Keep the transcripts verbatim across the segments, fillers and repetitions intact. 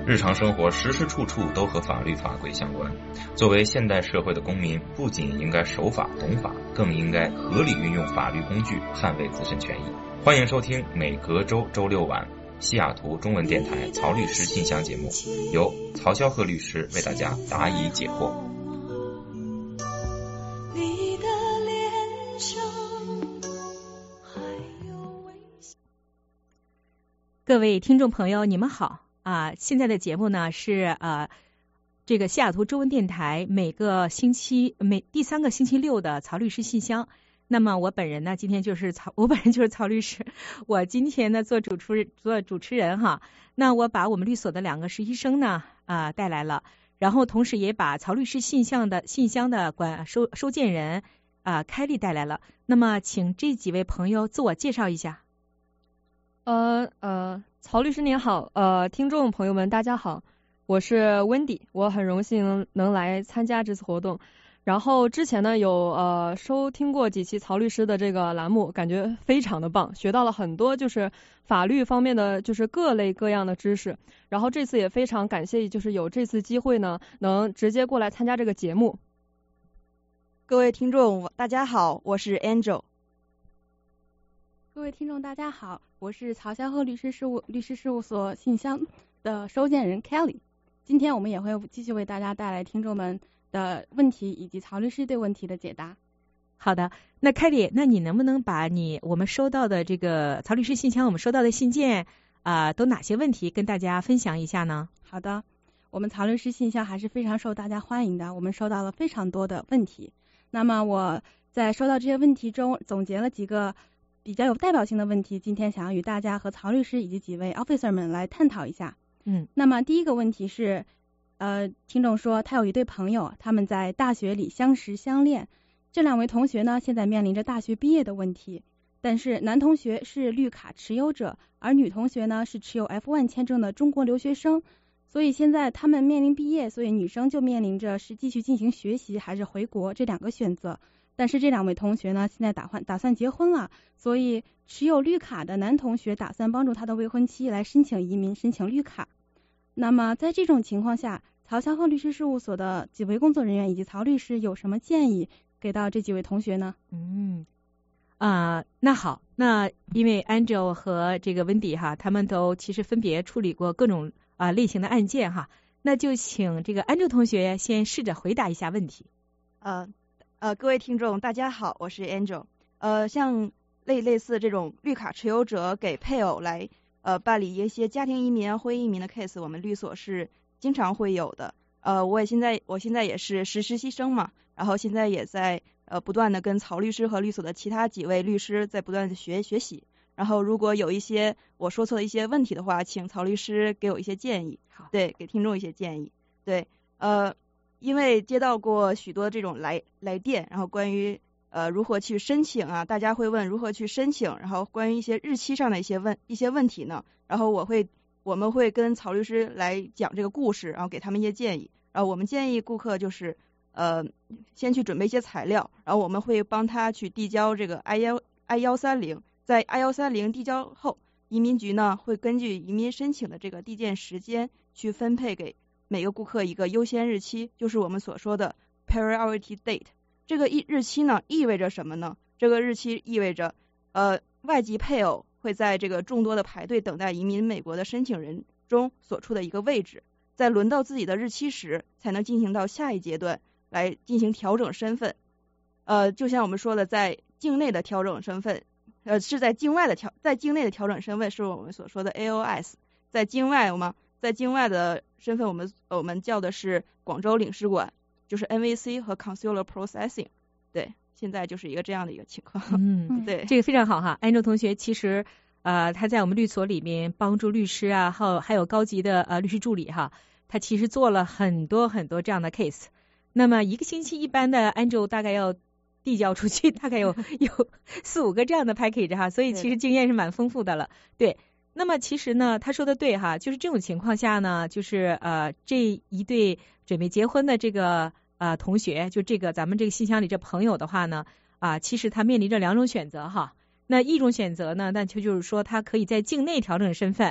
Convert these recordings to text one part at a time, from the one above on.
日常生活时时处处都和法律法规相关。作为现代社会的公民，不仅应该守法懂法，更应该合理运用法律工具，捍卫自身权益。欢迎收听每隔周周六晚西雅图中文电台曹律师信箱节目，由曹肖鹤律师为大家答疑解惑。 各位听众朋友，你们好啊！现在的节目呢是呃这个西雅图中文电台每个星期每第三个星期六的曹律师信箱。那么我本人呢，今天就是曹，我本人就是曹律师。我今天呢做主持做主持人哈。那我把我们律所的两个实习生呢啊、呃、带来了，然后同时也把曹律师信箱的信箱的管收收件人啊凯莉带来了。那么请这几位朋友自我介绍一下。 呃呃，曹律师您好，呃，听众朋友们大家好，我是 Wendy， 我很荣幸能来参加这次活动。然后之前呢有呃收听过几期曹律师的这个栏目，感觉非常的棒，学到了很多就是法律方面的就是各类各样的知识。然后这次也非常感谢，就是有这次机会呢，能直接过来参加这个节目。 各位听众大家好，我是 Angel。 各位听众大家好，我是曹肖鹤律师事务律师事务所信箱的收件人 Kelly。 今天我们也会继续为大家带来听众们的问题以及曹律师对问题的解答。 好的，那 Kelly， 那你能不能把你我们收到的这个曹律师信箱我们收到的信件啊、呃，都哪些问题跟大家分享一下呢？ 好的，我们曹律师信箱还是非常受大家欢迎的，我们收到了非常多的问题。那么我在收到这些问题中总结了几个比较有代表性的问题，今天想要与大家和曹律师以及几位 officer 们来探讨一下。 嗯， 那么第一个问题是，呃，听众说他有一对朋友，他们在大学里相识相恋，这两位同学呢现在面临着大学毕业的问题，但是男同学是绿卡持有者，而女同学呢是持有 F 一 签证的中国留学生，所以现在他们面临毕业，所以女生就面临着是继续进行学习还是回国这两个选择。但是这两位同学呢，现在打算打算结婚了，所以持有绿卡的男同学打算帮助他的未婚妻来申请移民，申请绿卡。那么在这种情况下，曹肖鹤律师事务所的几位工作人员以及曹律师有什么建议给到这几位同学呢？ 嗯，啊、呃，那好，那因为 Angel 和这个 Wendy 哈，他们都其实分别处理过各种啊、呃、类型的案件哈，那就请这个 Angel 同学先试着回答一下问题。 呃。呃，各位听众大家好，我是 Angel。呃，像类类似这种绿卡持有者给配偶来呃办理一些家庭移民、婚姻移民的 case， 我们律所是经常会有的。呃，我也现在我现在也是实实习生嘛，然后现在也在呃不断的跟曹律师和律所的其他几位律师在不断的学学习。然后如果有一些我说错的一些问题的话，请曹律师给我一些建议， 好， 对，给听众一些建议。对，呃。因为接到过许多这种来来电，然后关于呃如何去申请啊，大家会问如何去申请，然后关于一些日期上的一些问一些问题呢，然后我会我们会跟曹律师来讲这个故事，然后给他们一些建议。然后我们建议顾客就是呃先去准备一些材料，然后我们会帮他去递交这个 I 幺 I 幺三零，在 I 幺三零递交后，移民局呢会根据移民申请的这个递件时间去分配给每个顾客一个优先日期，就是我们所说的 priority date。 这个一日期呢意味着什么呢？这个日期意味着呃外籍配偶会在这个众多的排队等待移民美国的申请人中所处的一个位置，在轮到自己的日期时才能进行到下一阶段来进行调整身份。呃就像我们说的，在境内的调整身份呃是在境外的调在境内的调整身份是我们所说的 A O S， 在境外我们在境外的身份我们我们叫的是广州领事馆，就是 N V C 和 Consular Processing。 对，现在就是一个这样的一个情况。 嗯， 对， 这个非常好哈。安周同学其实呃他在我们律所里面帮助律师啊，还有还有高级的呃律师助理哈，他其实做了很多很多这样的 case。 那么一个星期一般的安周大概要递交出去大概有有四五个这样的 package 哈，所以其实经验是蛮丰富的了。对，那么其实呢他说的对哈，就是这种情况下呢，就是呃这一对准备结婚的这个呃同学，就这个咱们这个信箱里这朋友的话呢啊、呃，其实他面临着两种选择哈。那一种选择呢，那就就是说他可以在境内调整身份，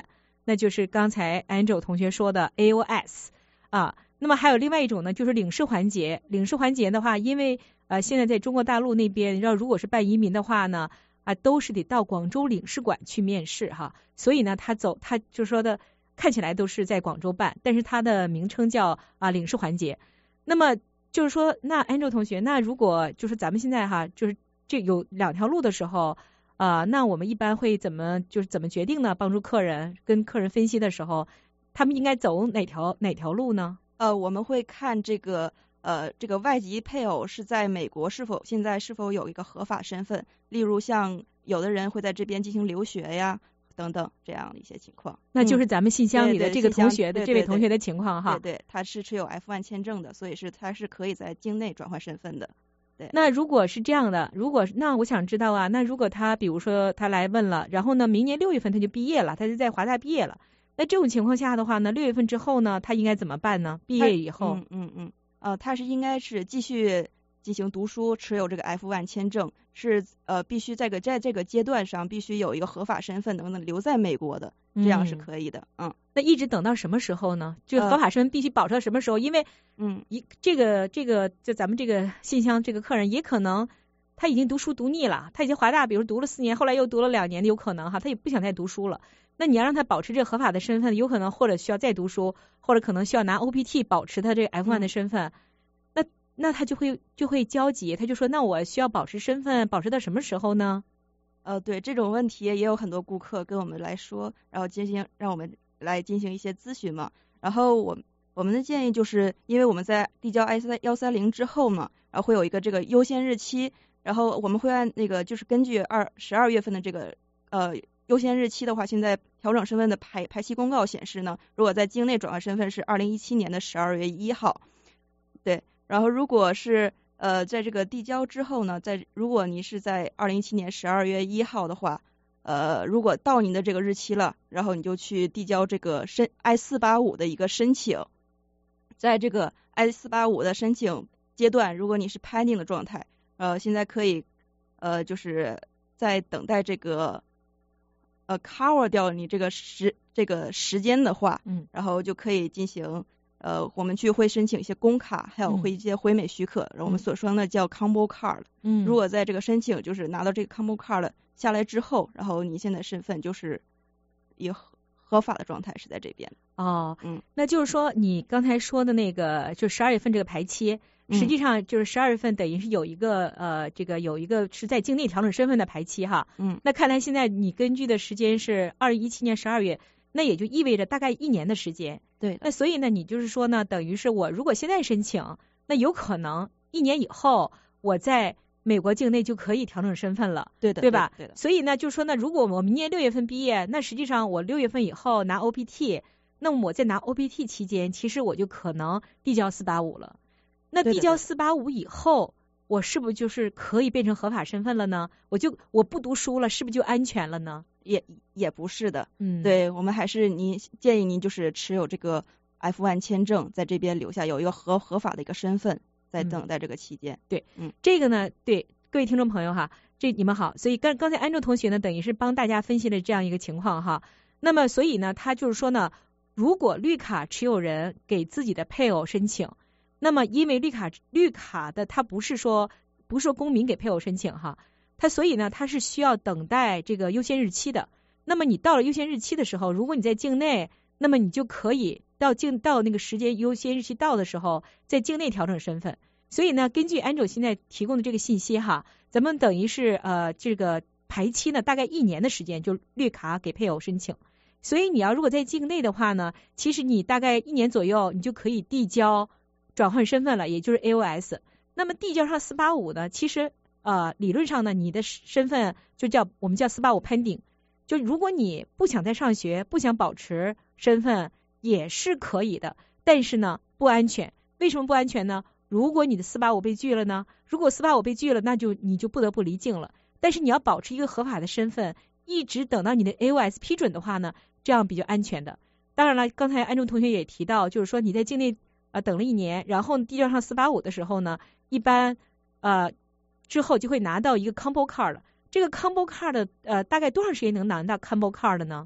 那就是刚才 Angel 同学说的 A O S 啊。那么还有另外一种呢，就是领事环节。领事环节的话，因为呃现在在中国大陆那边，你知道如果是办移民的话呢，啊都是得到广州领事馆去面试哈。所以呢，他走他就说的看起来都是在广州办，但是它的名称叫啊领事环节。那么就是说，那 Angel 同学，那如果就是咱们现在哈，就是这有两条路的时候，啊、呃，那我们一般会怎么就是怎么决定呢？帮助客人跟客人分析的时候，他们应该走哪条哪条路呢？ 呃，我们会看这个呃这个外籍配偶是在美国是否现在是否有一个合法身份，例如像有的人会在这边进行留学呀等等这样的一些情况。 那就是咱们信箱里的这个同学的、 嗯、 这位同学的情况哈。 对对，他是持有 F 一 签证的，所以是他是可以在境内转换身份的。对， 那如果是这样的，如果那我想知道啊，那如果他比如说他来问了，然后呢，明年六月份他就毕业了，他就在华大毕业了，那这种情况下的话呢，六月份之后呢，他应该怎么办呢？毕业以后， 嗯嗯嗯，呃，他是应该是继续进行读书，持有这个 F 一 签证，是呃必须在个在这个阶段上必须有一个合法身份，能不能留在美国的，这样是可以的。嗯， 那一直等到什么时候呢？就合法身份必须保持到什么时候？呃、因为嗯， 一这个这个就咱们这个信箱这个客人也可能他已经读书读腻了，他已经华大比如读了四年，后来又读了两年的有可能哈，他也不想再读书了。那你要让他保持这个合法的身份，有可能或者需要再读书，或者可能需要拿 O P T 保持他这个 F 一 的身份。嗯、那那他就会就会焦急，他就说那我需要保持身份保持到什么时候呢？ 呃，对，这种问题也有很多顾客跟我们来说，然后进行让我们来进行一些咨询嘛。然后我我们的建议就是，因为我们在递交 I 一三零之后嘛，然后会有一个这个优先日期，然后我们会按那个就是根据二十二月份的这个呃优先日期的话，现在调整身份的排排期公告显示呢，如果在境内转换身份是二零一七年的十二月一号，对，然后如果是呃在这个递交之后呢，在如果你是在二零一七年十二月一号的话，呃如果到您的这个日期了，然后你就去递交这个申 I 四八五的一个申请，在这个 I 四八五的申请阶段，如果你是 pending 的状态，呃现在可以呃就是在等待这个呃 cover 掉你这个时这个时间的话， 嗯， 然后就可以进行呃我们去会申请一些工卡，还有会一些回美许可，然后我们所说的叫 combo card。 嗯， 如果在这个申请就是拿到这个 combo card 下来之后，然后你现在身份就是以合法的状态是在这边。 哦， 嗯， 那就是说你刚才说的那个就十二月份这个排期。实际上就是十二月份等于是有一个呃这个有一个是在境内调整身份的排期哈。 嗯， 那看来现在你根据的时间是二零一七年十二月，那也就意味着大概一年的时间。 对， 那所以呢，你就是说呢，等于是我如果现在申请，那有可能一年以后我在美国境内就可以调整身份了。 对的， 对吧？ 对的。 所以呢，就是说呢，如果我明年六月份毕业，那实际上我六月份以后拿 O P T， 那么我在拿 O P T 期间，其实我就可能递交四八五了。那递交四八五以后，我是不是就是可以变成合法身份了呢？我就我不读书了，是不是就安全了呢？ 也也不是的， 嗯， 对，我们还是您建议您就是持有这个 F 一 签证，在这边留下有一个合合法的一个身份，在等待这个期间。 嗯、对， 嗯， 这个呢，对各位听众朋友哈，这你们好，所以刚刚才安卓同学呢，等于是帮大家分析了这样一个情况哈。那么所以呢，他就是说呢，如果绿卡持有人给自己的配偶申请。那么因为绿卡绿卡的他不是说不是说公民给配偶申请哈，他所以呢他是需要等待这个优先日期的。那么你到了优先日期的时候，如果你在境内，那么你就可以到境到那个时间优先日期到的时候，在境内调整身份。所以呢，根据 Angel 现在提供的这个信息哈，咱们等于是呃这个排期呢大概一年的时间，就绿卡给配偶申请。所以你要如果在境内的话呢，其实你大概一年左右你就可以递交转换身份了，也就是 A O S。 那么递交上四八五呢，其实呃理论上呢你的身份就叫我们叫四八五 pending， 就如果你不想再上学，不想保持身份也是可以的，但是呢不安全。为什么不安全呢？如果你的四八五被拒了呢，如果四八五被拒了，那就你就不得不离境了。但是你要保持一个合法的身份，一直等到你的 A O S 批准的话呢，这样比较安全的。当然了，刚才安中同学也提到，就是说你在境内啊，等了一年，然后递交上四八五的时候呢，一般呃之后就会拿到一个 combo card 了。这个 combo card 呃大概多长时间能拿到 combo card 呢？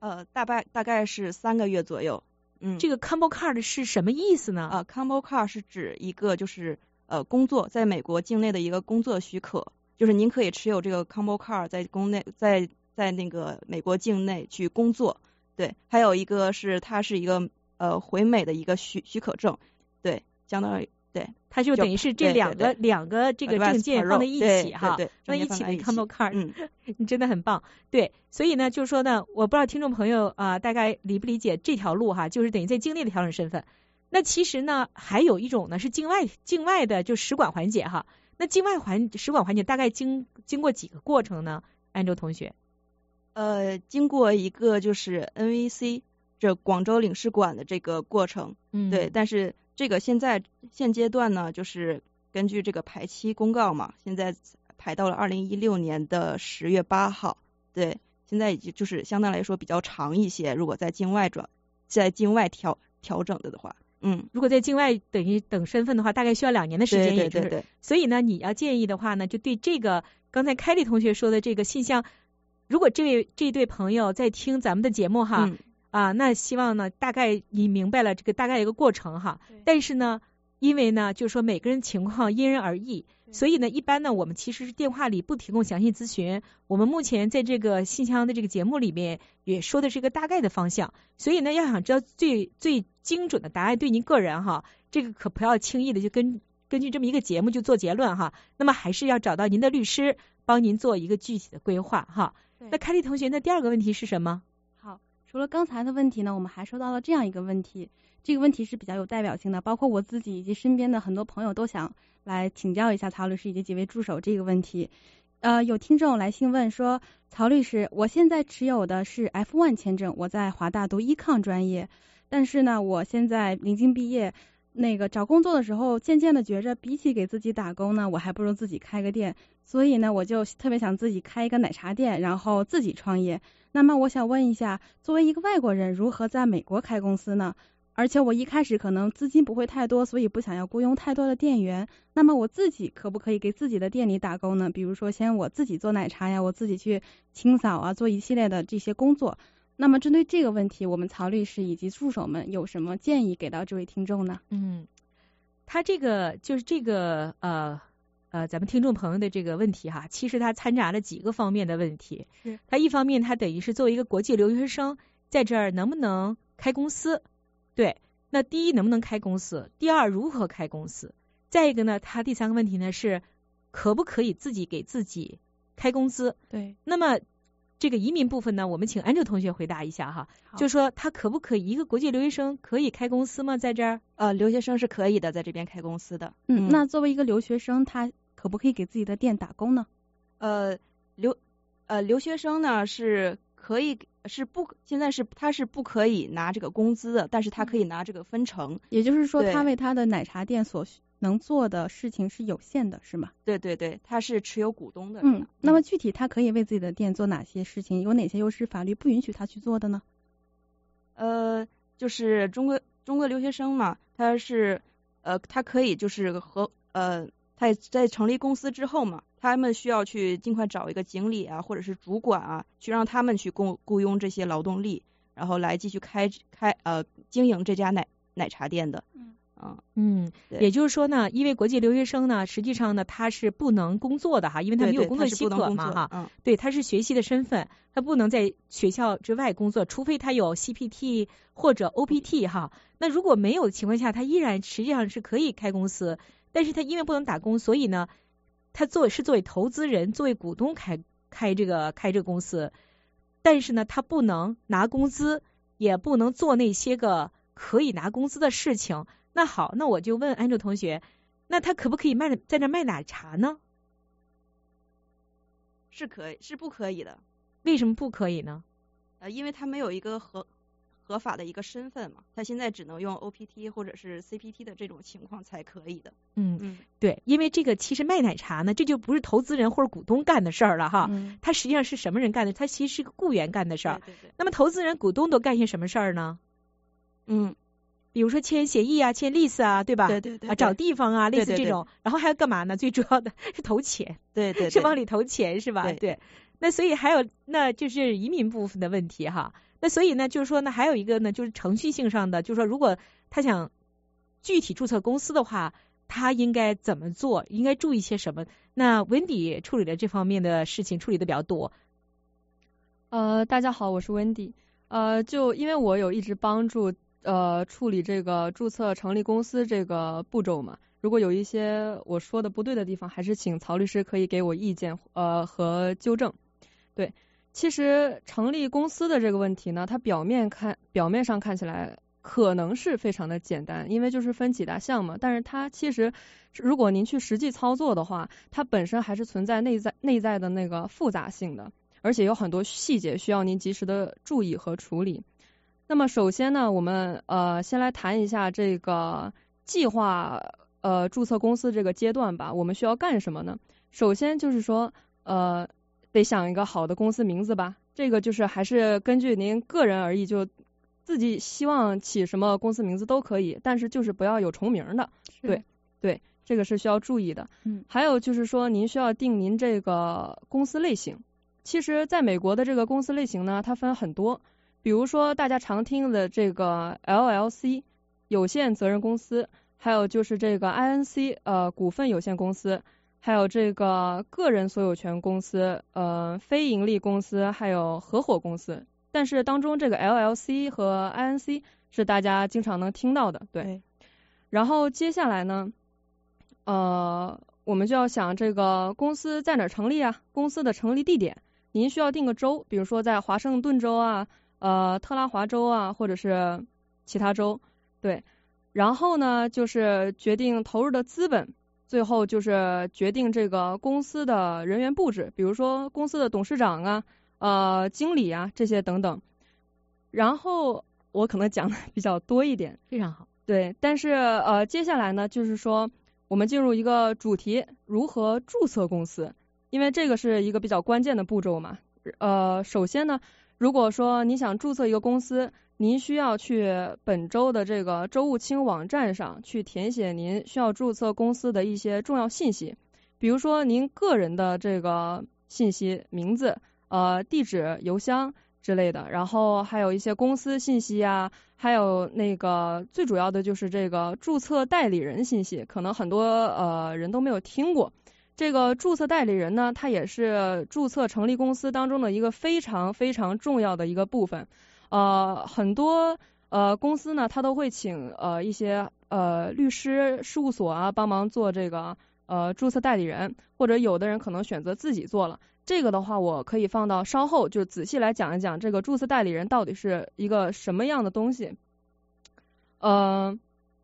呃，大概大概是三个月左右。嗯， 这个 combo card 是什么意思呢？ 啊、呃、，combo card 是指一个就是呃工作在美国境内的一个工作许可，就是您可以持有这个 combo card 在宫内在在那个美国境内去工作。对，还有一个是它是一个呃回美的一个许许可证。对，相当于对， 它就等于是这两个对对对两个这个证件放在一起哈， 对对对放在一起的 combo card， 嗯， 你真的很棒。对，所以呢，就是说呢，我不知道听众朋友啊、呃、大概理不理解这条路哈，就是等于在境内的调整身份。那其实呢，还有一种呢是境外境外的就使馆环节哈。那境外环使馆环节大概经经过几个过程呢？安州同学？ 呃，经过一个就是 N V C 这广州领事馆的这个过程， 嗯， 对，但是这个现在现阶段呢，就是根据这个排期公告嘛，现在排到了二零一六年的十月八号，对，现在已经就是相对来说比较长一些，如果在境外转在境外调调整的的话，嗯， 如果在境外等于等身份的话，大概需要两年的时间， 对对对对， 也就是，所以呢，你要建议的话呢，就对这个刚才凯丽同学说的这个信箱，如果这位这对朋友在听咱们的节目哈。 嗯啊，那希望呢，大概你明白了这个大概一个过程哈。但是呢，因为呢，就是说每个人情况因人而异，所以呢，一般呢，我们其实是电话里不提供详细咨询。我们目前在这个信箱的这个节目里面也说的是一个大概的方向。所以呢，要想知道最最精准的答案，对您个人哈，这个可不要轻易的就根根据这么一个节目就做结论哈。那么还是要找到您的律师，帮您做一个具体的规划哈。那凯丽同学，那第二个问题是什么？ 除了刚才的问题呢，我们还收到了这样一个问题，这个问题是比较有代表性的，包括我自己以及身边的很多朋友都想来请教一下曹律师以及几位助手这个问题。呃，有听众来信问说，曹律师，我现在持有的是 F 一 签证，我在华大读 Econ 专业，但是呢，我现在临近毕业，那个找工作的时候，渐渐的觉着比起给自己打工呢，我还不如自己开个店，所以呢，我就特别想自己开一个奶茶店，然后自己创业。那么我想问一下，作为一个外国人，如何在美国开公司呢？而且我一开始可能资金不会太多，所以不想要雇佣太多的店员。那么我自己可不可以给自己的店里打工呢？比如说，先我自己做奶茶呀，我自己去清扫啊，做一系列的这些工作。那么针对这个问题，我们曹律师以及助手们有什么建议给到这位听众呢？ 嗯，他这个就是这个呃。呃，咱们听众朋友的这个问题哈，其实他掺杂了几个方面的问题。 是， 他一方面他等于是作为一个国际留学生，在这儿能不能开公司？对，那第一能不能开公司？第二如何开公司？再一个呢，他第三个问题呢是可不可以自己给自己开工资？ 对， 那么这个移民部分呢，我们请安哲同学回答一下哈，就说他可不可以一个国际留学生可以开公司吗？在这儿？ 呃，留学生是可以的，在这边开公司的。 嗯，嗯那作为一个留学生，他可不可以给自己的店打工呢？ 呃，留呃留学生呢是可以是不现在是他是不可以拿这个工资的，但是他可以拿这个分成。 也就是说，他为他的奶茶店所能做的事情是有限的，是吗？ 对对对，他是持有股东的。 嗯，那么具体他可以为自己的店做哪些事情？有哪些又是法律不允许他去做的呢？ 呃，就是中国中国留学生嘛，他是呃他可以就是和呃。他在成立公司之后嘛，他们需要去尽快找一个经理啊，或者是主管啊，去让他们去雇雇佣这些劳动力，然后来继续开开呃经营这家奶奶茶店的。 嗯嗯嗯，也就是说呢，因为国际留学生呢，实际上呢他是不能工作的哈，因为他没有工作许可嘛哈。 嗯， 对，他是学习的身份，他不能在学校之外工作，除非他有 C P T 或者 O P T 哈。那如果没有的情况下，他依然实际上是可以开公司。但是他因为不能打工，所以呢，他作为是作为投资人、作为股东开开这个开这个公司，但是呢，他不能拿工资，也不能做那些个可以拿工资的事情。那好，那我就问安哲同学，那他可不可以卖在那卖奶茶呢？ 是可以，是不可以的。 为什么不可以呢？ 呃，因为他没有一个合。合法的一个身份嘛，他现在只能用 O P T 或者是 C P T 的这种情况才可以的。 嗯嗯，对，因为这个其实卖奶茶呢，这就不是投资人或者股东干的事儿了哈， 嗯， 他实际上是什么人干的？他其实是个雇员干的事儿。 对对对。 那么投资人、股东都干些什么事儿呢？ 嗯， 比如说签协议啊、签 lease 啊，对吧？ 对对 对, 对。 啊，找地方啊，类似这种， 对对对， 然后还要干嘛呢？最主要的是投钱， 对 对, 对， 是往里投钱是吧？ 对。 对。那所以还有，那就是移民部分的问题哈。 那所以呢，就是说呢，还有一个呢，就是程序性上的，就是说如果他想具体注册公司的话，他应该怎么做？应该注意些什么？那温迪处理的这方面的事情处理的比较多。 呃，大家好，我是温迪。呃，就因为我有一直帮助呃处理这个注册成立公司这个步骤嘛，如果有一些我说的不对的地方，还是请曹律师可以给我意见呃和纠正。对，其实成立公司的这个问题呢，它表面看表面上看起来可能是非常的简单，因为就是分几大项嘛，但是它其实如果您去实际操作的话，它本身还是存在内在内在的那个复杂性的，而且有很多细节需要您及时的注意和处理。那么首先呢，我们呃先来谈一下这个计划呃注册公司这个阶段吧，我们需要干什么呢？首先就是说呃得想一个好的公司名字吧，这个就是还是根据您个人而异，就自己希望起什么公司名字都可以，但是就是不要有重名的。对对，这个是需要注意的。 嗯， 还有就是说您需要定您这个公司类型。其实在美国的这个公司类型呢，它分很多，比如说大家常听的这个 L L C 有限责任公司，还有就是这个 I N C 呃股份有限公司，还有这个个人所有权公司，呃非盈利公司，还有合伙公司。但是当中这个 L L C 和 I N C 是大家经常能听到的。对。 对， 然后接下来呢，呃我们就要想这个公司在哪儿成立啊？公司的成立地点，您需要定个州，比如说在华盛顿州啊，呃特拉华州啊，或者是其他州。对。然后呢，就是决定投入的资本，最后就是决定这个公司的人员布置，比如说公司的董事长啊、呃经理啊这些等等。然后我可能讲的比较多一点。 非常好。 对，但是呃接下来呢，就是说我们进入一个主题，如何注册公司，因为这个是一个比较关键的步骤嘛。呃首先呢，如果说你想注册一个公司，您需要去本州的这个州务卿网站上去填写您需要注册公司的一些重要信息，比如说您个人的这个信息，名字、呃地址、邮箱之类的，然后还有一些公司信息啊，还有那个最主要的就是这个注册代理人信息，可能很多呃人都没有听过。这个注册代理人呢，它也是注册成立公司当中的一个非常非常重要的一个部分。呃，很多呃公司呢，它都会请呃一些呃律师事务所啊帮忙做这个呃注册代理人，或者有的人可能选择自己做了。这个的话，我可以放到稍后就仔细来讲一讲这个注册代理人到底是一个什么样的东西。呃，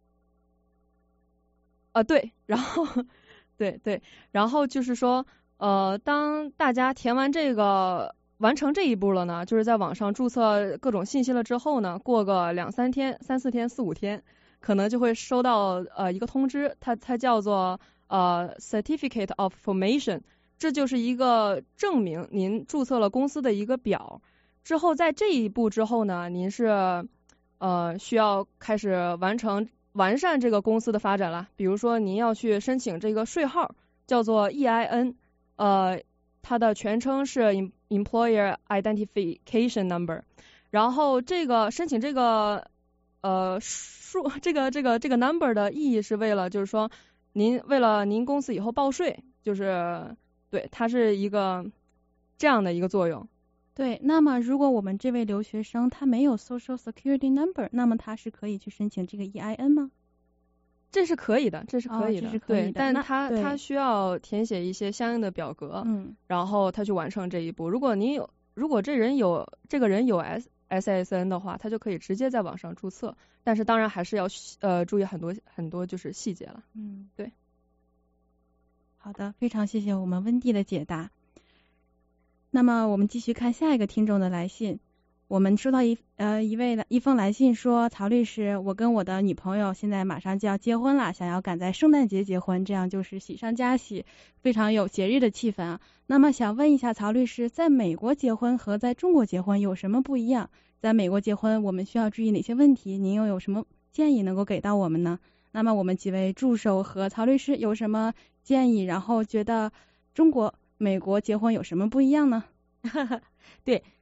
啊对，然后对对，然后就是说呃，当大家填完这个。完成这一步了呢，就是在网上注册各种信息了之后呢，过个两三天、三四天、四五天，可能就会收到呃一个通知，它它叫做呃 Certificate of Formation， 这就是一个证明您注册了公司的一个表。之后在这一步之后呢，您是呃需要开始完成完善这个公司的发展了。比如说您要去申请这个税号，叫做 E I N， 呃。它的全称是 Employer Identification Number， 然后这个申请这个呃数这个这个这个 number 的意义是为了就是说您为了您公司以后报税，就是对它是一个这样的一个作用。 对，那么如果我们这位留学生他没有 Social Security Number， 那么他是可以去申请这个 E I N 吗？ 这是可以的，这是可以的， 哦、这是可以的， 对，但他他需要填写一些相应的表格， 嗯， 然后他去完成这一步。如果您有，如果这人有这个人有 S S S N 的话，他就可以直接在网上注册，但是当然还是要呃注意很多很多就是细节了。 嗯， 对。 好的，非常谢谢我们温蒂的解答。那么我们继续看下一个听众的来信。我们收到一呃一位一封来信说，曹律师，我跟我的女朋友现在马上就要结婚了，想要赶在圣诞节结婚，这样就是喜上加喜，非常有节日的气氛啊。那么想问一下曹律师，在美国结婚和在中国结婚有什么不一样？在美国结婚我们需要注意哪些问题？您又有什么建议能够给到我们呢？那么我们几位助手和曹律师有什么建议？然后觉得中国、美国结婚有什么不一样呢？ 对。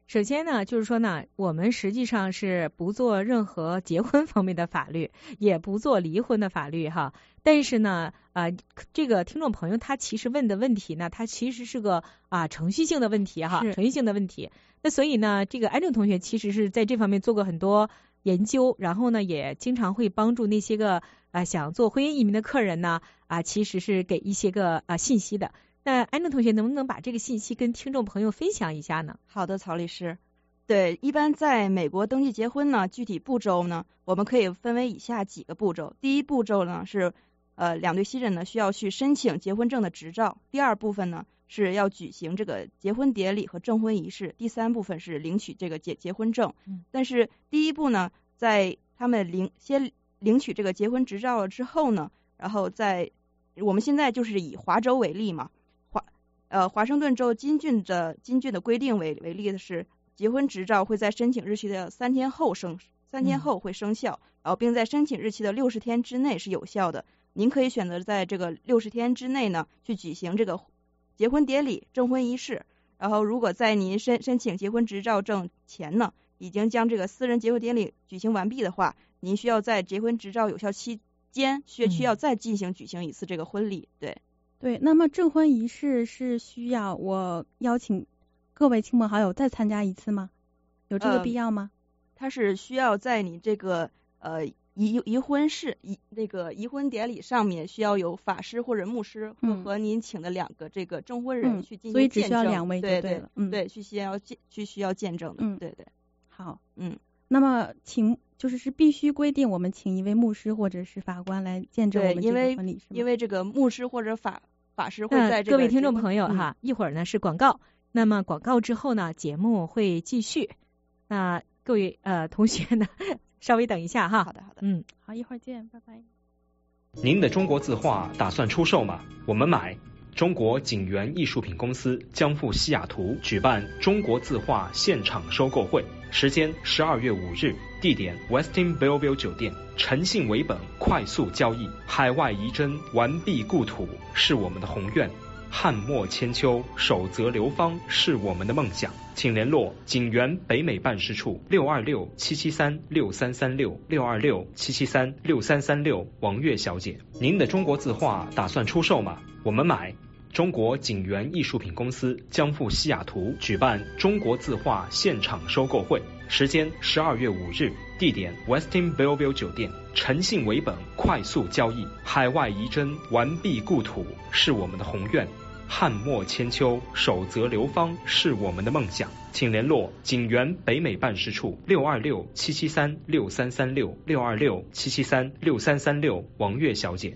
首先呢，就是说呢，我们实际上是不做任何结婚方面的法律，也不做离婚的法律哈。但是呢，呃，这个听众朋友他其实问的问题呢，他其实是个啊程序性的问题哈，程序性的问题。那所以呢，这个安正同学其实是在这方面做过很多研究，然后呢，也经常会帮助那些个啊想做婚姻移民的客人呢啊，其实是给一些个啊信息的。那安正同学能不能把这个信息跟听众朋友分享一下呢？ 好的，曹律师。对，一般在美国登记结婚呢，具体步骤呢，我们可以分为以下几个步骤。第一步骤呢是，呃，两对新人呢需要去申请结婚证的执照。第二部分呢是要举行这个结婚典礼和证婚仪式。第三部分是领取这个结结婚证。嗯、但是第一步呢，在他们领先领取这个结婚执照了之后呢，然后在我们现在就是以华州为例嘛。呃，华盛顿州金郡的金郡的规定为为例的是，结婚执照会在申请日期的三天后生三天后会生效，嗯、然后并在申请日期的六十天之内是有效的。您可以选择在这个六十天之内呢去举行这个结婚典礼、证婚仪式。然后，如果在您申申请结婚执照证前呢，已经将这个私人结婚典礼举行完毕的话，您需要在结婚执照有效期间需需要再进行举行一次这个婚礼。对。 对，那么证婚仪式是需要我邀请各位亲朋好友再参加一次吗？有这个必要吗？ 呃、它是需要在你这个呃移移婚式移那个移婚典礼上面需要有法师或者牧师和您请的两个这个证婚人去进行见证，嗯、 所以只需要两位就对对了。嗯， 对，去需要见去需要见证的。嗯，对对。 好， 嗯， 那么请就是是必须规定我们请一位牧师或者是法官来见证我们这个婚礼，是吗？ 因为这个牧师或者法法师会在这个、呃、各位听众朋友哈，嗯、一会儿呢是广告，那么广告之后呢，节目会继续。那、呃、各位呃同学呢，稍微等一下哈。 好的好的， 嗯，好，一会儿见，拜拜。 您的中国字画打算出售吗？我们买。中国景园艺术品公司将赴西雅图举办中国字画现场收购会，时间十二月五日，地点 Westin Bellevue 酒店，诚信为本，快速交易，海外移真，完璧故土是我们的宏愿，汉末千秋，守则流芳是我们的梦想。请联络景园北美办事处六二六七七三六三三六六二六七七三六三三六王月小姐。您的中国字画打算出售吗？我们买。中国景园艺术品公司将赴西雅图举办中国字画现场收购会，时间十二月五日，地点 Westin Bellevue 酒店，诚信为本，快速交易，海外移真，完璧故土是我们的宏愿，汉末千秋，守则流芳是我们的梦想。请联络景园北美办事处六二六七七三六三三六六二六七七三六三三六王月小姐。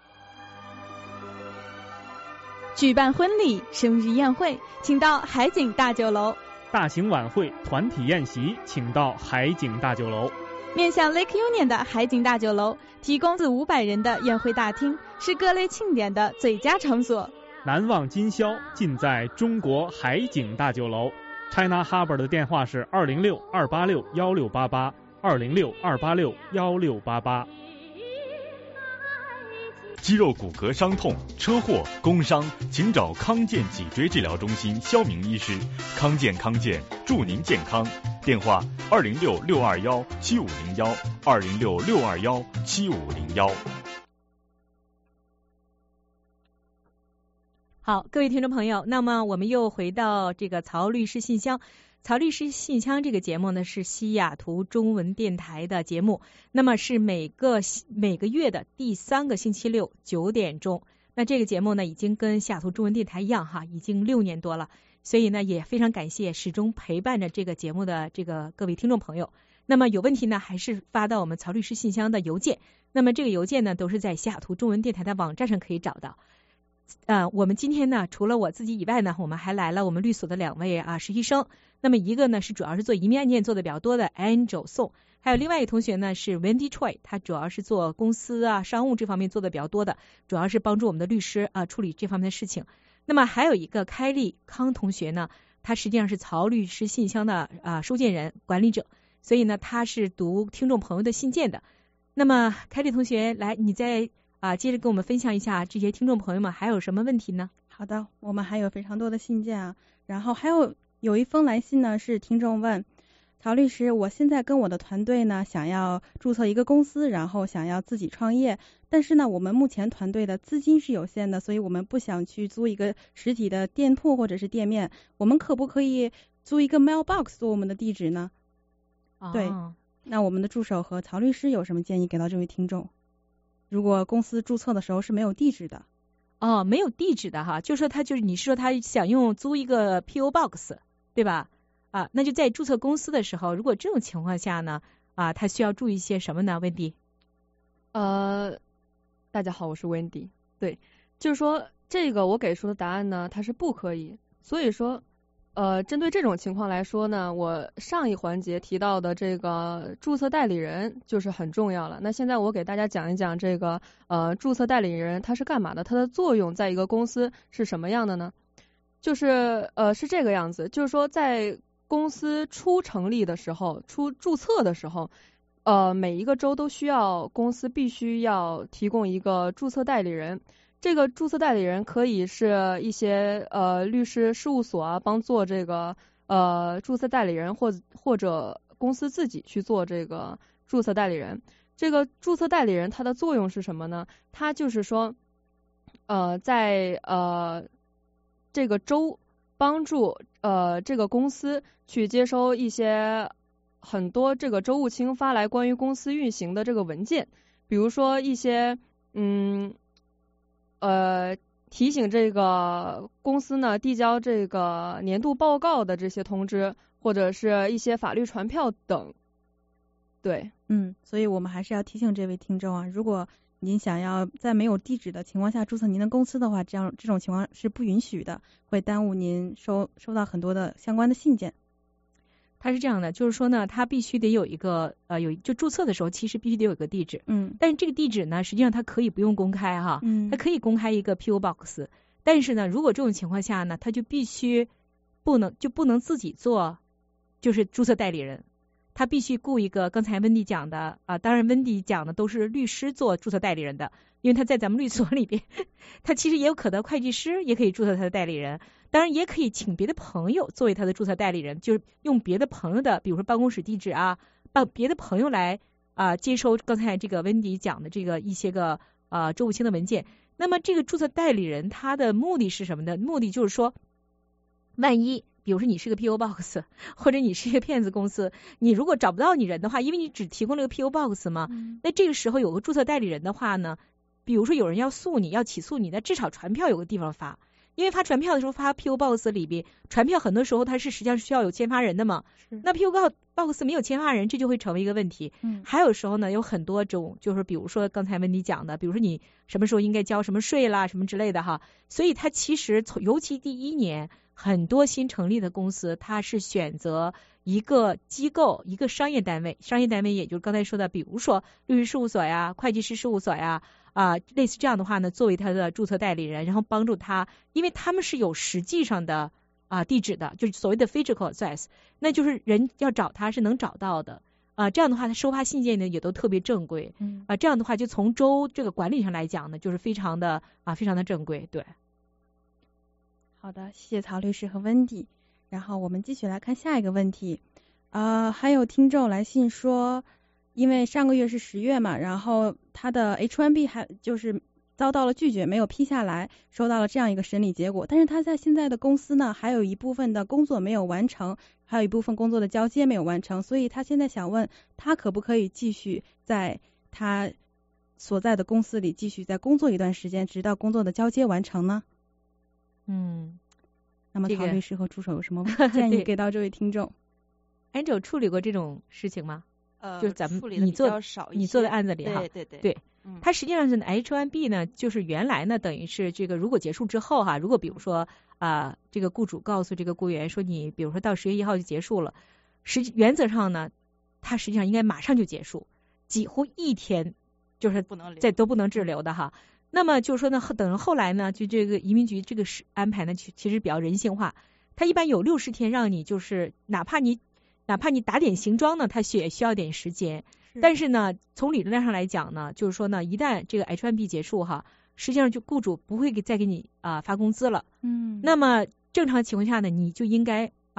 举办婚礼、生日宴会，请到海景大酒楼； 大型晚会、团体宴席，请到海景大酒楼。 面向 Lake Union 的海景大酒楼，提供四五百人的宴会大厅，是各类庆典的最佳场所。 难忘今宵，尽在中国海景大酒楼。China Harbor 的电话是二零六二八六幺六八八，二零六二八六幺六八八。 肌肉骨骼伤痛、车祸、工伤，请找康健脊椎治疗中心肖明医师。康健康健，祝您健康。电话二零六六二幺七五零幺，二零六六二幺七五零幺。 好，各位听众朋友，那么我们又回到这个曹律师信箱。曹律师信箱这个节目呢，是西雅图中文电台的节目，那么是每个每个月的第三个星期六九点钟。那这个节目呢，已经跟西雅图中文电台一样哈，已经六年多了，所以呢，也非常感谢始终陪伴着这个节目的这个各位听众朋友。那么有问题呢，还是发到我们曹律师信箱的邮件。那么这个邮件呢，都是在西雅图中文电台的网站上可以找到。呃，我们今天呢，除了我自己以外呢，我们还来了我们律所的两位啊实习生。那么一个呢是主要是做移民案件做的比较多的 Angel Song， 还有另外一个同学呢是 Wendy Choi， 他主要是做公司啊商务这方面做的比较多的，主要是帮助我们的律师啊处理这方面的事情。那么还有一个开利康同学呢，他实际上是曹律师信箱的啊收件人管理者，所以呢他是读听众朋友的信件的。那么开利同学，来，你再啊，接着跟我们分享一下这些听众朋友们还有什么问题呢？ 好的，我们还有非常多的信件啊，然后还有有一封来信呢，是听众问曹律师，我现在跟我的团队呢想要注册一个公司，然后想要自己创业，但是呢我们目前团队的资金是有限的，所以我们不想去租一个实体的店铺或者是店面，我们可不可以租一个 mailbox 做我们的地址呢？ 哦、 对，那我们的助手和曹律师有什么建议给到这位听众？如果公司注册的时候是没有地址的。 哦，没有地址的哈，就说他就是你是说他想用租一个 P O box 对吧？啊，那就在注册公司的时候，如果这种情况下呢，啊，他需要注意些什么呢？温迪？ 呃，大家好，我是温迪。对，就是说这个我给出的答案呢，它是不可以。所以说，呃，针对这种情况来说呢，我上一环节提到的这个注册代理人就是很重要了。那现在我给大家讲一讲这个呃注册代理人他是干嘛的，它的作用在一个公司是什么样的呢？就是呃是这个样子，就是说在公司初成立的时候，初注册的时候，呃每一个州都需要公司必须要提供一个注册代理人。这个注册代理人可以是一些呃律师事务所啊帮做这个呃注册代理人，或或者公司自己去做这个注册代理人。这个注册代理人它的作用是什么呢？它就是说呃在呃这个州帮助呃这个公司去接收一些很多这个州务卿发来关于公司运行的这个文件，比如说一些嗯呃提醒这个公司呢递交这个年度报告的这些通知，或者是一些法律传票等。对， 嗯，所以我们还是要提醒这位听众啊，如果您想要在没有地址的情况下注册您的公司的话，这样这种情况是不允许的，会耽误您收收到很多的相关的信件。 它是这样的，就是说呢，它必须得有一个呃有就注册的时候，其实必须得有一个地址。 嗯。 但是这个地址呢，实际上它可以不用公开哈， 嗯， 它可以公开一个 P O box， 但是呢，如果这种情况下呢，它就必须不能就不能自己做，就是注册代理人。他必须雇一个，刚才温迪讲的啊、呃，当然温迪讲的都是律师做注册代理人的，因为他在咱们律所里边，他其实也有可能会计师也可以注册他的代理人，当然也可以请别的朋友作为他的注册代理人，就是用别的朋友的，比如说办公室地址啊，办别的朋友来啊、呃、接收刚才这个温迪讲的这个一些个啊、呃、州务卿的文件。那么这个注册代理人他的目的是什么呢？目的就是说，万一比如说你是个 P O box， 或者你是一个骗子公司，你如果找不到你人的话，因为你只提供了个 P O box 嘛、嗯，那这个时候有个注册代理人的话呢，比如说有人要诉你要起诉你，那至少传票有个地方发，因为发传票的时候发 P O box 里边，传票很多时候它是实际上是需要有签发人的嘛，那 P O box 没有签发人，这就会成为一个问题。 嗯， 还有时候呢，有很多种，就是比如说刚才温迪讲的，比如说你什么时候应该交什么税啦，什么之类的哈，所以它其实从尤其第一年。很多新成立的公司，它是选择一个机构、一个商业单位，商业单位也就是刚才说的，比如说律师事务所呀、会计师事务所呀，啊、呃，类似这样的话呢，作为他的注册代理人，然后帮助他，因为他们是有实际上的啊、呃、地址的，就是所谓的 physical address， 那就是人要找他是能找到的啊、呃。这样的话，他收发信件呢也都特别正规， 嗯啊、呃，这样的话就从州这个管理上来讲呢，就是非常的啊、呃、非常的正规，对。 好的，谢谢曹律师和温迪。然后我们继续来看下一个问题。呃，还有听众来信说，因为上个月是十月嘛，然后他的 H 一 B 还就是遭到了拒绝，没有批下来，收到了这样一个审理结果。但是他在现在的公司呢，还有一部分的工作没有完成，还有一部分工作的交接没有完成，所以他现在想问，他可不可以继续在他所在的公司里继续再工作一段时间，直到工作的交接完成呢？ 嗯， 那么这个曹律师和助手有什么建议给到这位听众 ？Angel 处理过这种事情吗？ 呃， 就是咱们处理的你做比较少一你做的些案子里哈， 对对对对， 嗯， 它实际上是 H 一 B 呢，就是原来呢等于是这个如果结束之后哈，如果比如说啊、呃、这个雇主告诉这个雇员说你比如说到十月一号就结束了，实际原则上呢，它实际上应该马上就结束，几乎一天就是不能留这都不能滞留的哈。那么就是说呢，等后来呢，就这个移民局这个是安排呢，其其实比较人性化。它一般有六十天让你就是哪怕你哪怕你打点行装呢，它也需要点时间。但是呢，从理论上来讲呢，就是说呢，一旦这个 H 一 B 结束哈，实际上就雇主不会给再给你啊、呃、发工资了。 嗯， 那么正常情况下呢，你就应该啊、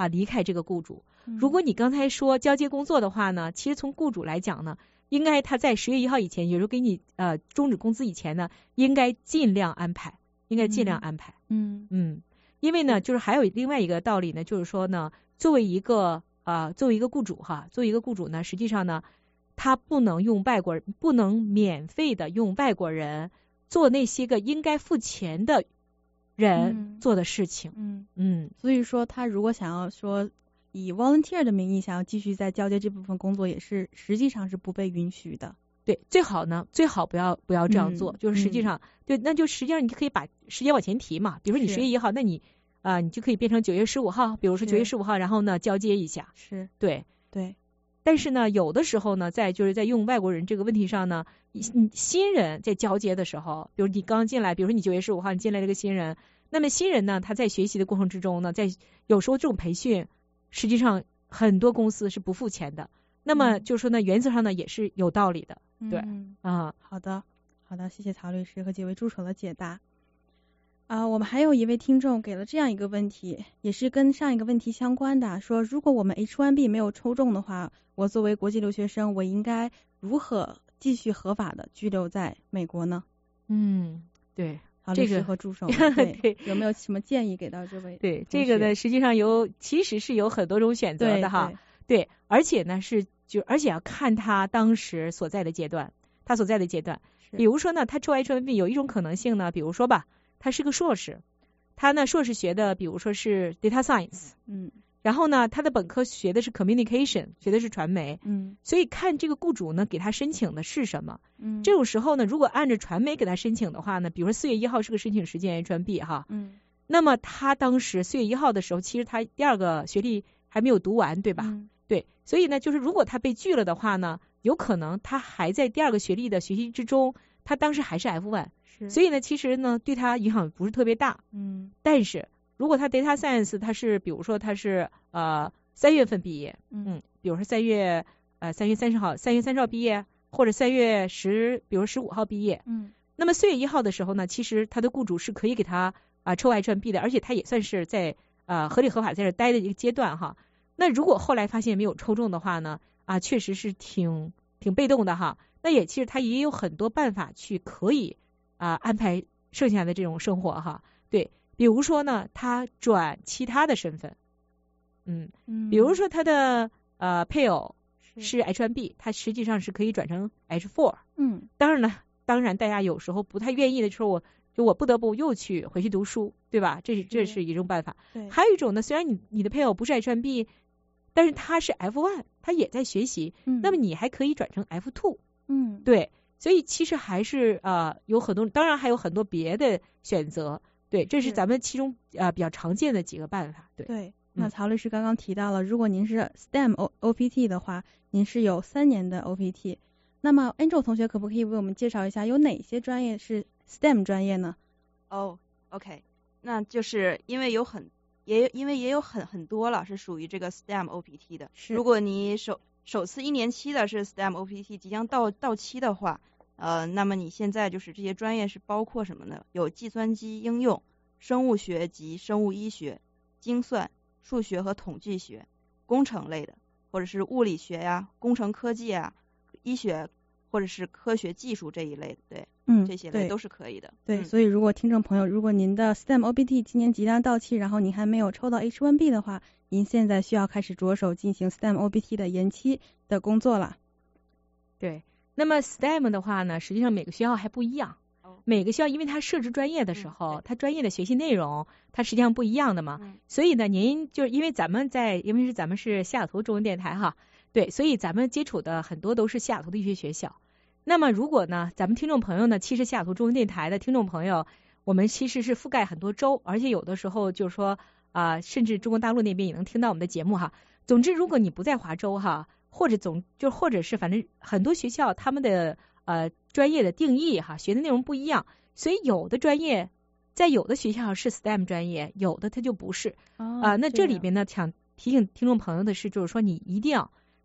啊离开这个雇主。如果你刚才说交接工作的话呢，其实从雇主来讲呢，应该他在十月一号以前，也就是给你呃终止工资以前呢，应该尽量安排，应该尽量安排。 嗯嗯，因为呢，就是还有另外一个道理呢，就是说呢，作为一个呃作为一个雇主哈，作为一个雇主呢，实际上呢，他不能用外国人，不能免费的用外国人做那些个应该付钱的人做的事情。 嗯嗯， 所以说他如果想要说以 volunteer 的名义想要继续在交接这部分工作，也是实际上是不被允许的。 对，最好呢，最好不要不要这样做， 嗯、 就是实际上，对、嗯，那就实际上你可以把时间往前提嘛，比如说你十月一号，那你啊、呃，你就可以变成九月十五号，比如说九月十五号，然后呢交接一下。 是， 对对。 但是呢，有的时候呢，在就是在用外国人这个问题上呢，新人在交接的时候，比如你刚进来，比如说你九月十五号你进来这个新人，那么新人呢，他在学习的过程之中呢，在有时候这种培训，实际上很多公司是不付钱的。那么就是说呢，原则上呢也是有道理的。对， 嗯啊， 好的，好的，谢谢曹律师和几位助手的解答。啊、呃，我们还有一位听众给了这样一个问题，也是跟上一个问题相关的，说如果我们 H 一 B 没有抽中的话，我作为国际留学生，我应该如何继续合法的居留在美国呢？ 嗯，对， 曹律师和助手、这个、对, 对，有没有什么建议给到这位？ 对，这个呢，实际上有，其实是有很多种选择的哈。 对, 对, 对，而且呢是就而且要看他当时所在的阶段，他所在的阶段。比如说呢，他抽 H 一 B 有一种可能性呢，比如说吧，他是个硕士，他呢硕士学的，比如说是 data science， 嗯， 然后呢他的本科学的是 communication， 学的是传媒， 嗯， 所以看这个雇主呢给他申请的是什么， 嗯， 这种时候呢，如果按照传媒给他申请的话呢，比如说四月一号是个申请时间 H 一 B 哈， 嗯， 那么他当时四月一号的时候，其实他第二个学历还没有读完，对吧？ 嗯， 对，所以呢，就是如果他被拒了的话呢，有可能他还在第二个学历的学习之中，他当时还是 F 一， 是， 所以呢，其实呢对他影响不是特别大， 嗯， 但是如果他 data science 他是比如说他是呃三月份毕业， 嗯， 嗯比如说三月呃三月三十号三月三十号毕业，或者三月十比如十五号毕业， 嗯， 那么四月一号的时候呢，其实他的雇主是可以给他啊、呃、抽 H 一 B 的，而且他也算是在呃合理合法在这待的一个阶段哈。那如果后来发现没有抽中的话呢，啊确实是挺挺被动的哈。那也其实他也有很多办法去可以啊、呃、安排剩下的这种生活哈。对，比如说呢，他转其他的身份，嗯， 嗯比如说他的呃配偶是 H 一 B， 他实际上是可以转成 H 四， 嗯， 当然了，当然大家有时候不太愿意的时候，我就我不得不又去回去读书，对吧？这是这是一种办法。 对， 还有一种呢，虽然你你的配偶不是 H 一 B， 但是他是 F 一， 他也在学习， 嗯， 那么你还可以转成 F 二， 嗯， 对，所以其实还是呃有很多，当然还有很多别的选择，对，这是咱们其中呃比较常见的几个办法，对。 对，那曹律师刚刚提到了，如果您是 S T E M O O P T 的话，您是有三年的 O P T， 那么 Angel 同学可不可以为我们介绍一下有哪些专业是 S T E M 专业呢？ 哦、oh, ，OK， 那就是因为有很也因为也有很很多了是属于这个 S T E M O P T 的， 是， 如果你首首次一年期的是 S T E M O P T 即将到到期的话，呃，那么你现在就是这些专业是包括什么呢？有计算机应用、生物学及生物医学、精算、数学和统计学、工程类的，或者是物理学呀、工程科技呀、医学或者是科学技术这一类的，对， 嗯， 这些类都是可以的。 对， 嗯、 所以如果听众朋友，如果您的 S T E M O P T 今年即将到期，然后您还没有抽到 H 一 B 的话，您现在需要开始着手进行 S T E M O P T 的延期的工作了。 对，那么 S T E M 的话呢，实际上每个学校还不一样。每个学校因为它设置专业的时候， 嗯、 它专业的学习内容它实际上不一样的嘛， 嗯、 所以呢，您就是因为咱们在，因为是咱们是西雅图中文电台哈，对，所以咱们接触的很多都是西雅图的一些学校。那么如果呢，咱们听众朋友呢，其实西雅图中文电台的听众朋友，我们其实是覆盖很多州，而且有的时候就是说啊、呃，甚至中国大陆那边也能听到我们的节目哈。总之，如果你不在华州哈，或者总就或者是反正很多学校他们的呃专业的定义哈，学的内容不一样，所以有的专业在有的学校是 S T E M 专业，有的它就不是啊、 哦呃。那这里边呢，想提醒听众朋友的是，就是说你一定要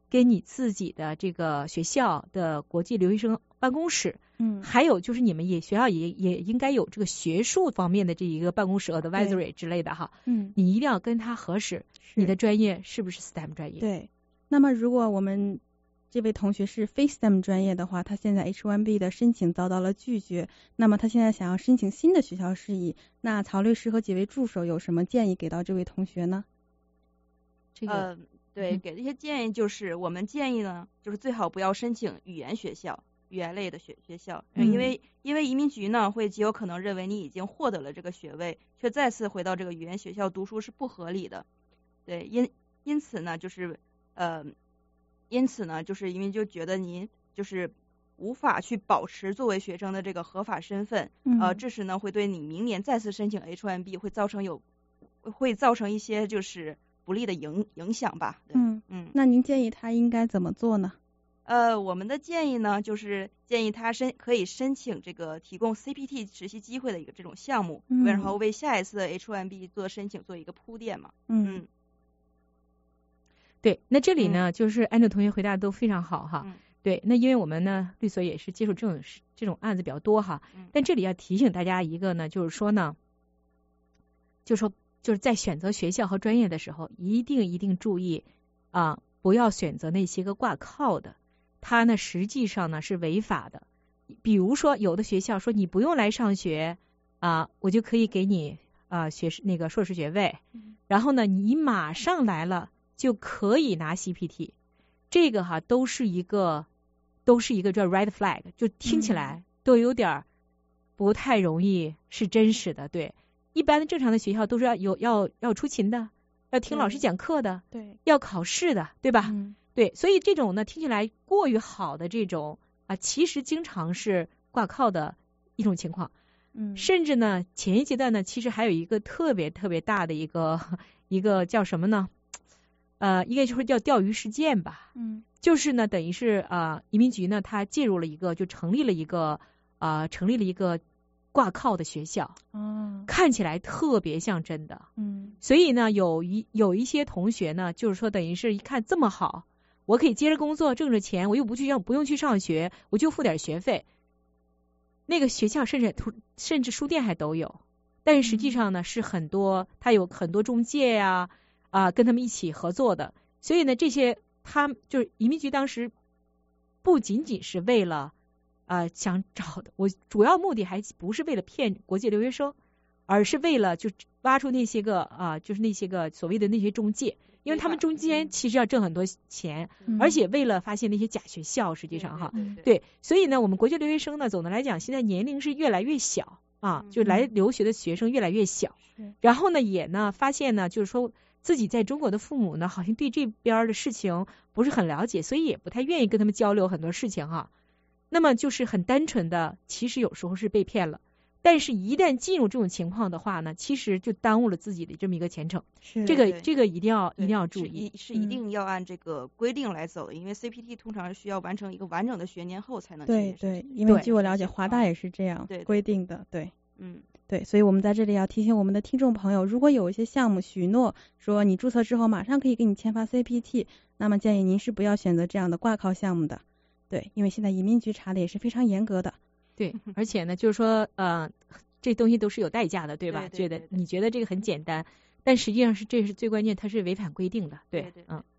跟你自己的这个学校的国际留学生办公室， 嗯， 还有就是你们也学校也也应该有这个学术方面的这一个办公室 advisory 之类的哈， 嗯， 你一定要跟他核实你的专业是不是 S T E M 专业。 对，那么如果我们这位同学是非 S T E M 专业的话，他现在 H 一 B 的申请遭到了拒绝，那么他现在想要申请新的学校事宜，那曹律师和几位助手有什么建议给到这位同学呢？ 这个、 呃、对， 嗯、 给这些建议就是我们建议呢，就是最好不要申请语言学校、语言类的学学校， 嗯、 因为因为移民局呢会极有可能认为你已经获得了这个学位，却再次回到这个语言学校读书是不合理的。对，因因此呢，就是呃。因此呢，就是移民就觉得您就是无法去保持作为学生的这个合法身份， 嗯、 呃，这时呢会对你明年再次申请 H 一 B 会造成有会造成一些就是不利的影影响吧。对嗯嗯，那您建议他应该怎么做呢？ 呃，我们的建议呢，就是建议他申可以申请这个提供 C P T 实习机会的一个这种项目， 嗯、 然后为下一次 H 一 B 做申请做一个铺垫嘛。 嗯。嗯对，那这里呢，嗯、就是安哲同学回答的都非常好哈。 嗯、 对，那因为我们呢，律所也是接触这种这种案子比较多哈。 嗯、 但这里要提醒大家一个呢，就是说呢，就是说就是在选择学校和专业的时候，一定一定注意啊，不要选择那些个挂靠的，它呢实际上呢是违法的。比如说，有的学校说你不用来上学啊，我就可以给你啊学士那个硕士学位， 嗯、 然后呢，你马上来了。就可以拿 C P T， 这个哈都是一个都是一个叫 red flag， 就听起来都有点不太容易是真实的。对，一般的正常的学校都是要有要要出勤的，要听老师讲课的， 对， 要考试的，对吧？ 嗯、 对，所以这种呢听起来过于好的这种啊，其实经常是挂靠的一种情况。 嗯， 甚至呢前一阶段呢，其实还有一个特别特别大的一个一个叫什么呢？呃，应该就是叫钓鱼事件吧。 嗯， 就是呢，等于是呃，移民局呢，它介入了一个，就成立了一个呃，成立了一个挂靠的学校。 哦， 看起来特别像真的。 嗯， 所以呢，有一有一些同学呢，就是说，等于是一看这么好，我可以接着工作挣着钱，我又不去上不用去上学，我就付点学费。那个学校甚至图甚至书店还都有，但是实际上呢，是很多他有很多中介呀。啊，跟他们一起合作的，所以呢，这些他就是移民局当时不仅仅是为了啊想找的，我主要目的还不是为了骗国际留学生，而是为了就挖出那些个啊，就是那些个所谓的那些中介，因为他们中间其实要挣很多钱， 嗯、 而且为了发现那些假学校，实际上哈， 对, 对, 对, 对，所以呢，我们国际留学生呢，总的来讲，现在年龄是越来越小啊，就来留学的学生越来越小， 嗯、 然后呢，也呢发现呢，就是说。自己在中国的父母呢，好像对这边的事情不是很了解，所以也不太愿意跟他们交流很多事情哈。那么就是很单纯的，其实有时候是被骗了，但是一旦进入这种情况的话呢，其实就耽误了自己的这么一个前程。 是这个这个一定要一定要注意， 是一定要按这个规定来走的，因为 C P T 通常需要完成一个完整的学年后才能对对，因为据我了解，华大也是这样对规定的，对， 嗯。 对，所以我们在这里要提醒我们的听众朋友，如果有一些项目许诺说你注册之后马上可以给你签发 C P T， 那么建议您是不要选择这样的挂靠项目的。对，因为现在移民局查的也是非常严格的。 对，而且呢，就是说呃，这东西都是有代价的，对吧？ 对对对对觉得你觉得这个很简单，但实际上是这是最关键，它是违反规定的。对， 对对对嗯。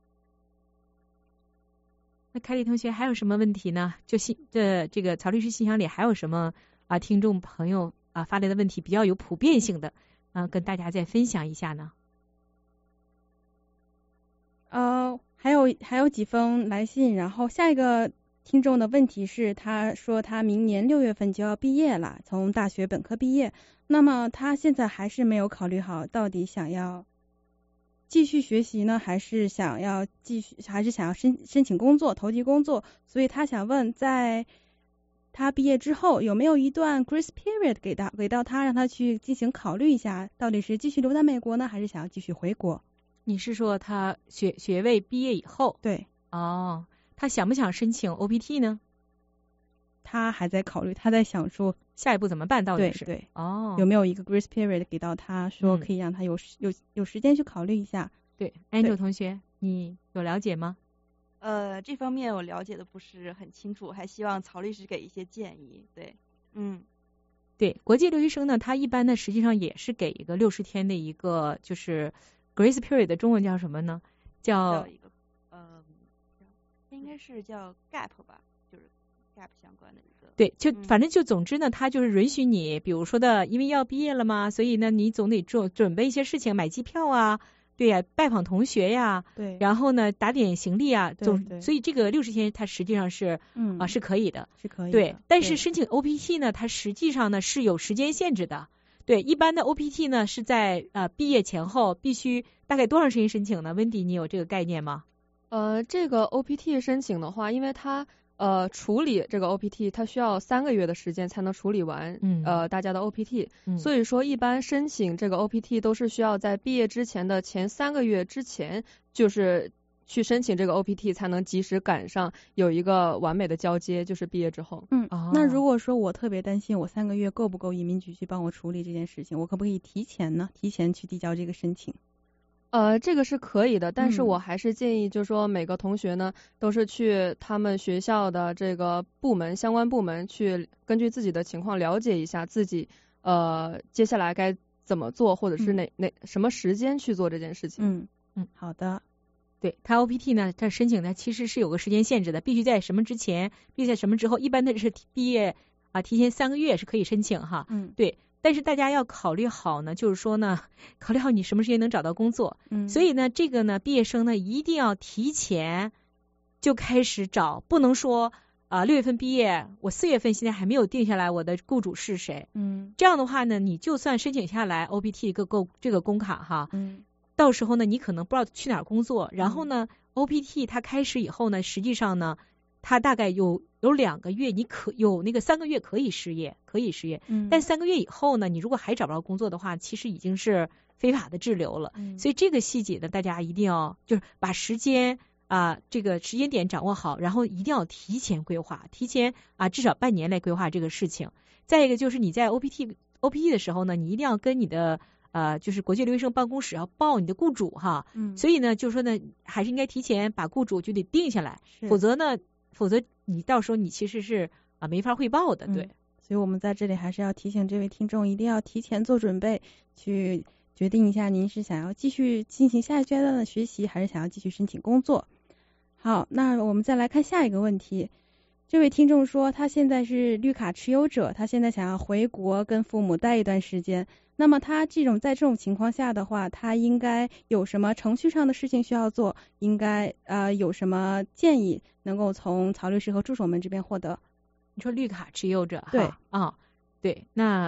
那凯丽同学还有什么问题呢？就信这这个曹律师信箱里还有什么啊？听众朋友。啊，发来的问题比较有普遍性的，啊，跟大家再分享一下呢。 呃，还有还有几封来信，然后下一个听众的问题是，他说他明年六月份就要毕业了，从大学本科毕业，那么他现在还是没有考虑好，到底想要继续学习呢，还是想要继续，还是想要申申请工作，投递工作，所以他想问在。他毕业之后有没有一段 grace period 给到给到他，让他去进行考虑一下，到底是继续留在美国呢，还是想要继续回国？ 你是说他学学位毕业以后？ 对。 哦，他想不想申请 O P T 呢？ 他还在考虑，他在想说下一步怎么办，到底是？ 对对。 哦。 有没有一个 grace period 给到他，说可以让他有、嗯、有有时间去考虑一下？ 对 ，Angel 同学，你有了解吗？ 呃，这方面我了解的不是很清楚，还希望曹律师给一些建议。对，嗯， 对，国际留学生呢，他一般呢实际上也是给一个六十天的一个就是 grace period 的中文叫什么呢？叫, 叫一个呃，应该是叫 gap 吧，就是 gap 相关的一个。 对，就嗯反正就总之呢，他就是允许你，比如说的，因为要毕业了嘛，所以呢，你总得做准备一些事情，买机票啊。对呀、啊，拜访同学呀， 对， 然后呢，打点行李啊，总对对所以这个六十天它实际上是， 嗯啊是可以的， 是可以的。 对，但是申请 O P T 呢，它实际上呢是有时间限制的。对，一般的 O P T 呢是在呃毕业前后必须大概多长时间申请呢？温迪，你有这个概念吗？ 呃，这个 O P T 申请的话，因为它呃处理这个 O P T， 它需要三个月的时间才能处理完， 嗯， 呃大家的 O P T， 嗯， 所以说一般申请这个 O P T 都是需要在毕业之前的前三个月之前，就是去申请这个 O P T 才能及时赶上有一个完美的交接，就是毕业之后。 嗯， 哦、 那如果说我特别担心我三个月够不够移民局去帮我处理这件事情，我可不可以提前呢？提前去递交这个申请？ 呃，这个是可以的，但是嗯我还是建议，就是说每个同学呢，都是去他们学校的这个部门相关部门去，根据自己的情况了解一下自己呃接下来该怎么做，或者是哪、嗯、哪什么时间去做这件事情。 嗯嗯，好的。 对，它 O P T 呢，它申请呢其实是有个时间限制的，必须在什么之前，必须在什么之后，一般的是毕业啊提前三个月是可以申请哈。 嗯， 对。但是大家要考虑好呢，就是说呢，考虑好你什么时间能找到工作。 嗯， 所以呢，这个呢，毕业生呢一定要提前就开始找，不能说啊六月份毕业，我四月份现在还没有定下来我的雇主是谁。 嗯， 这样的话呢，你就算申请下来 O P T 个够这个工卡哈， 嗯， 到时候呢，你可能不知道去哪儿工作，然后呢、嗯、，O P T 它开始以后呢，实际上呢。他大概有有两个月，你可有那个三个月可以失业，可以失业。 嗯， 但三个月以后呢，你如果还找不着工作的话，其实已经是非法的滞留了。 嗯， 所以这个细节呢，大家一定要就是把时间啊、呃、这个时间点掌握好，然后一定要提前规划，提前啊至少半年来规划这个事情。再一个就是你在 O P T O P T 的时候呢，你一定要跟你的呃就是国际留学生办公室要报你的雇主哈。 嗯， 所以呢，就是说呢，还是应该提前把雇主就得定下来，否则呢。否则你到时候你其实是啊没法汇报的，对、 嗯。所以我们在这里还是要提醒这位听众，一定要提前做准备，去决定一下您是想要继续进行下一阶段的学习，还是想要继续申请工作。好，那我们再来看下一个问题。这位听众说，他现在是绿卡持有者，他现在想要回国跟父母待一段时间。那么他这种在这种情况下的话，他应该有什么程序上的事情需要做？应该呃有什么建议能够从曹律师和助手们这边获得？ 你说绿卡持有者哈？ 对啊、哦，对，那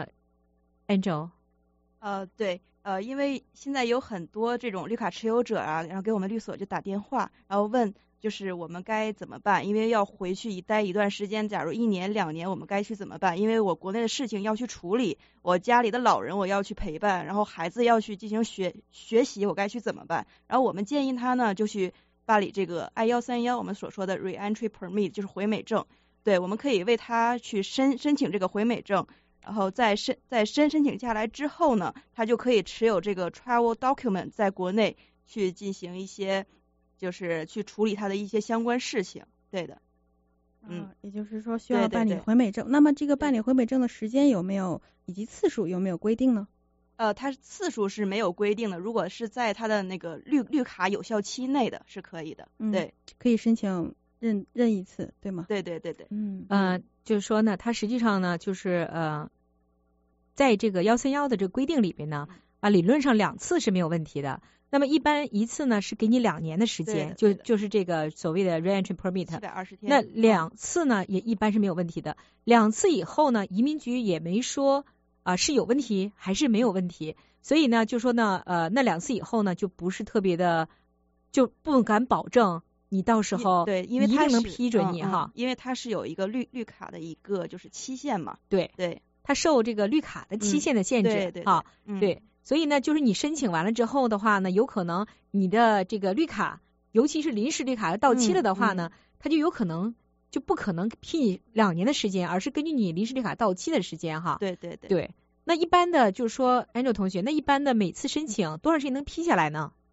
Angel， 呃对呃，因为现在有很多这种绿卡持有者啊，然后给我们律所就打电话，然后问。就是我们该怎么办？因为要回去一待一段时间，假如一年两年，我们该去怎么办？因为我国内的事情要去处理，我家里的老人我要去陪伴，然后孩子要去进行学学习，我该去怎么办？然后我们建议他呢，就去办理这个 I 一三一，我们所说的 Re-entry Permit， 就是回美证。对，我们可以为他去申申请这个回美证，然后在申在申申请下来之后呢，他就可以持有这个 Travel Document 在国内去进行一些。就是去处理他的一些相关事情，对的，嗯， 啊、也就是说需要办理对对对回美证。那么这个办理回美证的时间有没有以及次数有没有规定呢？ 呃，它次数是没有规定的，如果是在他的那个绿绿卡有效期内的是可以的， 嗯、 对， 可以申请任任意次，对吗？ 对对对对， 嗯呃，就是说呢，它实际上呢，就是呃，在这个幺三幺的这个规定里边呢，啊，理论上两次是没有问题的。那么一般一次呢是给你两年的时间，就就是这个所谓的 Re-entry Permit， 七百二十天。 那两次呢也一般是没有问题的。两次以后呢，移民局也没说啊、呃、是有问题还是没有问题，所以呢就说呢呃那两次以后呢就不是特别的，就不敢保证你到时候对，因为一定能批准你嗯嗯、 哈， 因为它是有一个绿绿卡的一个就是期限嘛。 对对， 它受这个绿卡的期限的限制、 嗯、对对啊， 嗯、 对。所以呢，就是你申请完了之后的话呢，有可能你的这个绿卡，尤其是临时绿卡到期了的话呢， 嗯嗯、 它就有可能就不可能批你两年的时间，而是根据你临时绿卡到期的时间哈。 对对对。 对，那一般的就是说 ，Angel 同学，那一般的每次申请多长时间能批下来呢？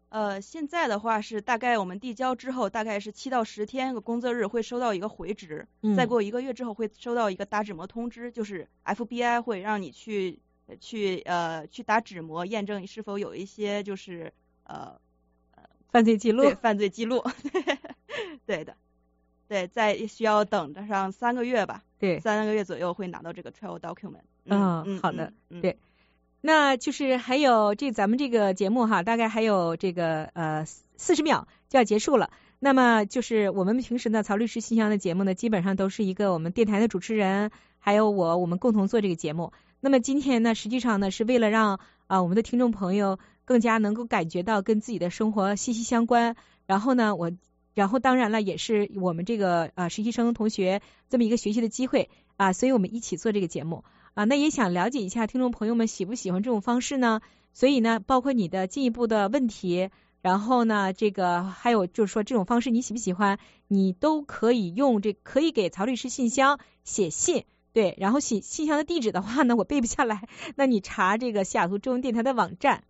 呃，现在的话是大概我们递交之后，大概是七到十天个工作日会收到一个回执， 嗯、 再过一个月之后会收到一个打指模通知，就是 F B I 会让你去去呃去打指模，验证你是否有一些就是呃呃犯罪记录， 对犯罪记录，对的，对，在需要等着上三个月吧， 对， 三个月左右会拿到这个 travel document。 嗯， 嗯嗯好的， 嗯嗯、 对。那就是还有这咱们这个节目哈，大概还有这个呃四十秒就要结束了。那么就是我们平时呢，曹律师信箱的节目呢，基本上都是一个我们电台的主持人还有我，我们共同做这个节目。那么今天呢，实际上呢，是为了让啊、呃、我们的听众朋友更加能够感觉到跟自己的生活息息相关。然后呢，我然后当然了，也是我们这个啊、呃、实习生同学这么一个学习的机会啊，所以我们一起做这个节目。啊，那也想了解一下听众朋友们喜不喜欢这种方式呢？所以呢，包括你的进一步的问题，然后呢，这个还有就是说这种方式你喜不喜欢，你都可以用这可以给曹律师信箱写信，对，然后信信箱的地址的话呢，我背不下来，那你查这个西雅图中文电台的网站。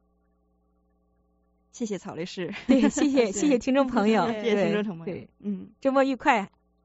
谢谢曹律师， 对，谢谢谢谢听众朋友， 谢谢听众朋友， 对， 嗯， 周末愉快。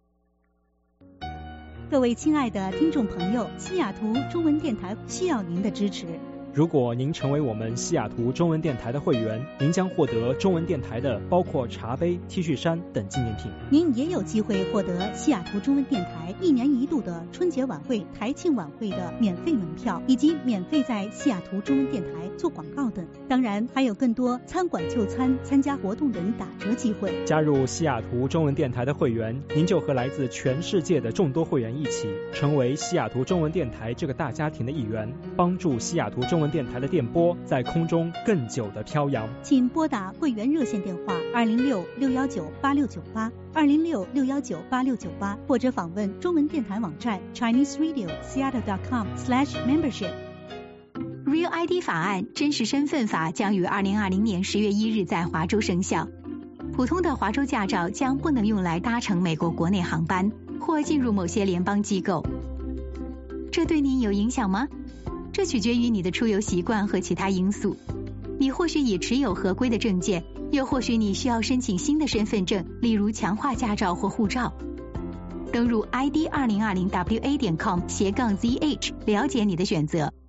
各位亲爱的听众朋友，西雅图中文电台需要您的支持。 如果您成为我们西雅图中文电台的会员，您将获得中文电台的包括茶杯、T 恤衫等纪念品。 您也有机会获得西雅图中文电台一年一度的春节晚会、台庆晚会的免费门票，以及免费在西雅图中文电台做广告等。当然，还有更多餐馆就餐、参加活动等打折机会。 加入西雅图中文电台的会员，您就和来自全世界的众多会员一起，成为西雅图中文电台这个大家庭的一员，帮助西雅图中文电台的电波在空中更久的飘扬。 请拨打会员热线电话二零六六幺九八六九八二零六六幺九八六九八，或者访问中文电台网站 chinese radio seattle dot com slash membership。 Real I D 法案真实身份法将于二零二零年十月一日在华州生效。普通的华州驾照将不能用来搭乘美国国内航班或进入某些联邦机构。这对您有影响吗？这取决于你的出游习惯和其他因素。你或许已持有合规的证件，又或许你需要申请新的身份证，例如强化驾照或护照。登入 I D 二零二零 W A 点 com 斜杠 Z H 了解你的选择。